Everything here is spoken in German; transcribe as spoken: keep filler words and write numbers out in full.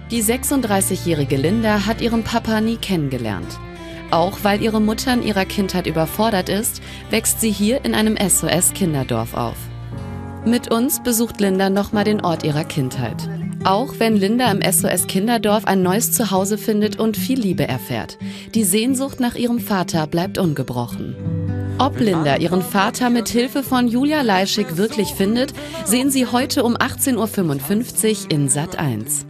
Die sechsunddreißigjährige Linda hat ihren Papa nie kennengelernt. Auch weil ihre Mutter in ihrer Kindheit überfordert ist, wächst sie hier in einem S O S-Kinderdorf auf. Mit uns besucht Linda nochmal den Ort ihrer Kindheit. Auch wenn Linda im S O S-Kinderdorf ein neues Zuhause findet und viel Liebe erfährt. Die Sehnsucht nach ihrem Vater bleibt ungebrochen. Ob Linda ihren Vater mit Hilfe von Julia Leischig wirklich findet, sehen Sie heute um achtzehn Uhr fünfundfünfzig in Sat eins.